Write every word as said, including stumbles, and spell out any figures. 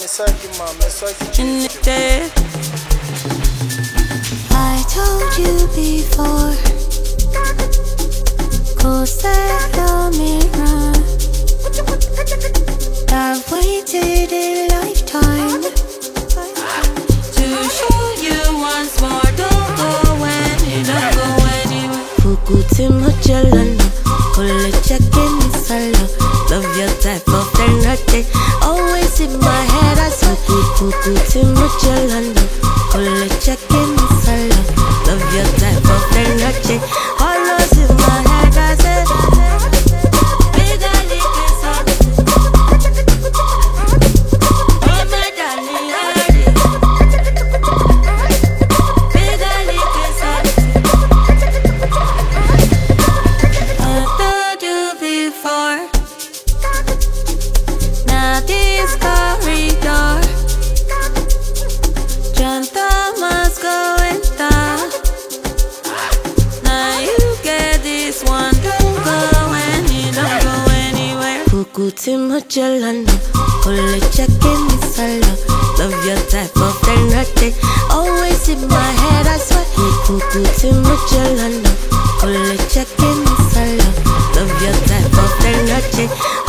In the day, I told you before, closer to me run. I've waited a lifetime to show you once more. Don't go when you don't go anywhere. Pukuti Magellan, Kole checking this solo. Love your type of energy, always in my head. I saw Pukuti Magellan, Kole checking this solo. Love your type of energy, always in my head. I said, big Ali kiss up. Oh my darling, big Ali kiss up. I told you before. Now this corridor, John Thomas going down. Now you get this one. Don't go and you don't go anywhere. Pukuti Magellan, Kole checking this solo. Love your type of energy, always in my head. I swear. Pukuti Magellan, Kole checking this solo. Love your type of energy.